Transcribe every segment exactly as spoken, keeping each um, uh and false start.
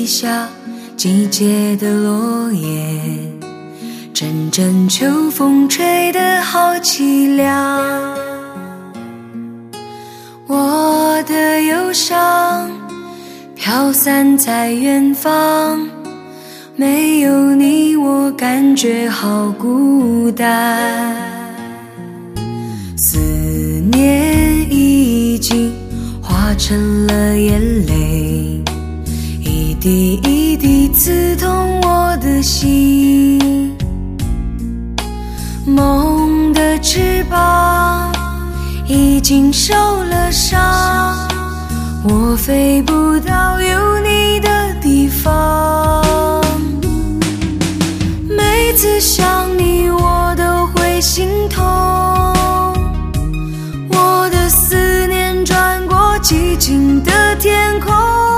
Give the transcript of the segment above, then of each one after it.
地下季节的落叶，阵阵秋风吹得好凄凉。我的忧伤飘散在远方，没有你我感觉好孤单。思念已经化成了眼泪，一滴一滴刺痛我的心。梦的翅膀已经受了伤，我飞不到有你的地方。每次想你我都会心痛，我的思念转过寂静的天空。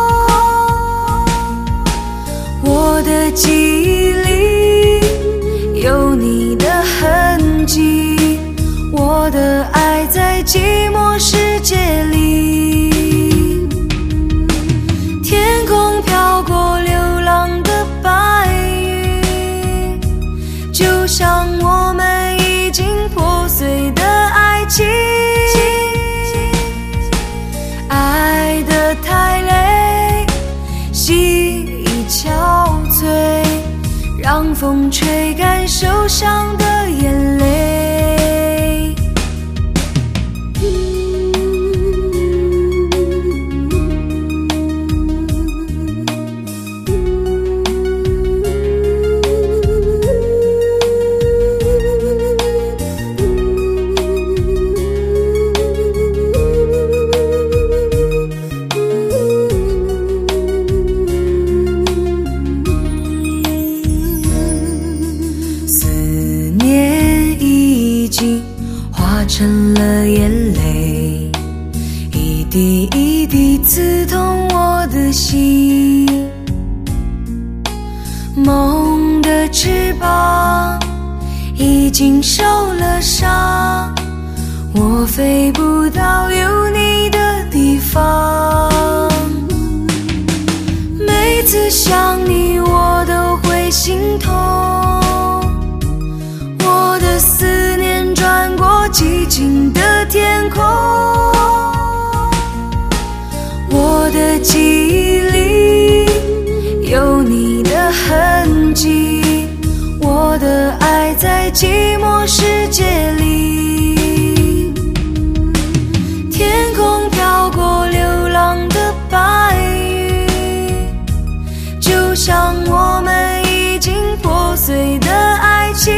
我的记忆里有你的痕迹，我的爱在寂寞世界里。天空飘过流浪的白云，就像我们已经破碎的爱情。爱得太累，心已憔悴，让风吹干受伤的眼泪。成了眼泪，一滴一滴刺痛我的心。梦的翅膀已经受了伤，我飞不到有你的地方。每次想你我都会心痛，我的思念转过寂静的天空。我的记忆里有你的痕迹，我的爱在寂寞世界里。天空飘过流浪的白云，就像我们已经破碎的爱情。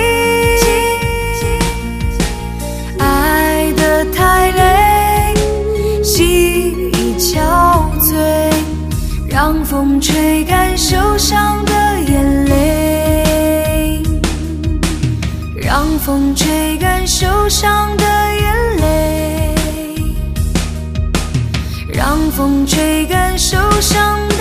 爱得太累，心已憔悴，让风吹干受伤的眼泪。让风吹干受伤的眼泪。让风吹干受伤的